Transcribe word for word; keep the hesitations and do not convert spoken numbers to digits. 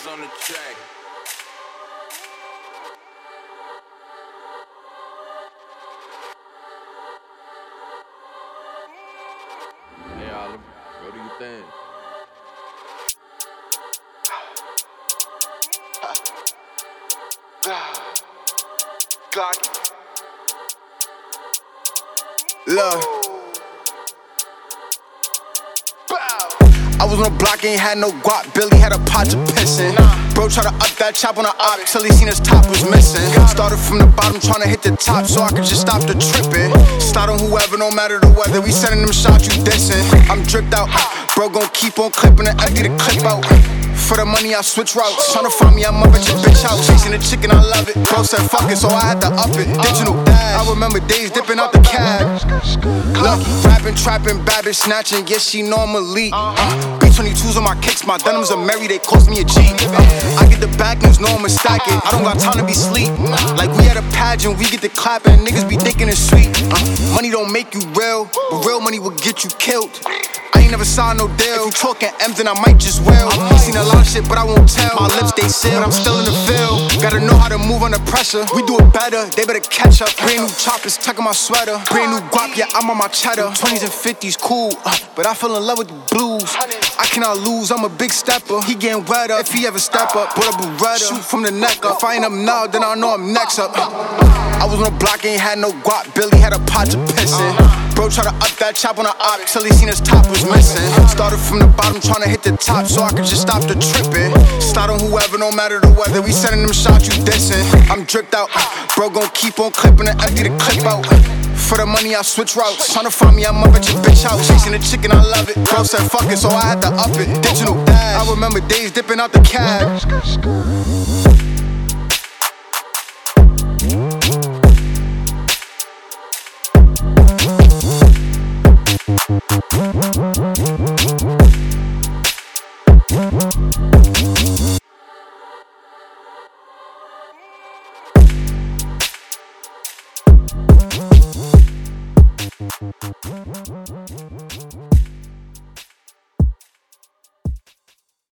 Is on the track. Hey, Olive, go do your thing. Glock. Look. I was on the block, ain't had no guap. Billy had a pot to pissin'. Bro try to up that chop on the op till he seen his top was missing. Started from the bottom, tryna hit the top so I could just stop the trippin'. Start on whoever, no matter the weather. We sending them shots, you dissin'. I'm dripped out. Bro gon' keep on clippin' and empty the clip out. For the money, I switch routes. Tryna find me, I'm up at your bitch house. Chasing the chicken, I love it. Bro said fuck it, so I had to up it. Digital dash. I remember days dipping out the cab. Lucky, rapping, trapping, bad bitch snatching. Yeah, she normally. Uh, B twenty-twos on my kicks, my denims are Mary, they cost me a G. Uh, I get the back news, no I'ma stack it. I don't got time to be sleep. Like we at a pageant, we get the clapping. Niggas be thinking it's sweet. Uh, money don't make you real, but real money will get you killed. I ain't never signed no deal. If you talking M's, then I might just will. Seen a lot of shit, but I won't tell. My lips, they sealed, I'm still in the field. Gotta know how to move under pressure. We do it better, they better catch up. Brand new choppers, tucking my sweater. Brand new guap, yeah, I'm on my cheddar. twenties and fifties, cool, uh, but I fell in love with the blues. I cannot lose, I'm a big stepper. He getting wetter if he ever step up. Put a Beretta, shoot from the neck up. If I ain't up now, then I know I'm next up. I was on the block, ain't had no guap. Billy had a pot to pissin'. Bro try to up that chop on the op till he seen his top was missing. Started from the bottom, tryna hit the top so I could just stop the trippin'. Start on whoever, no matter the weather. We sending them shots, you dissin'. I'm dripped out. Bro gon' keep on clippin' and empty the clip out. For the money, I switch routes. Tryna find me, I'm up at your bitch house. Chasing the chicken, I love it. Bro said fuck it, so I had to up it. Digital dash. I remember days dipping out the cab.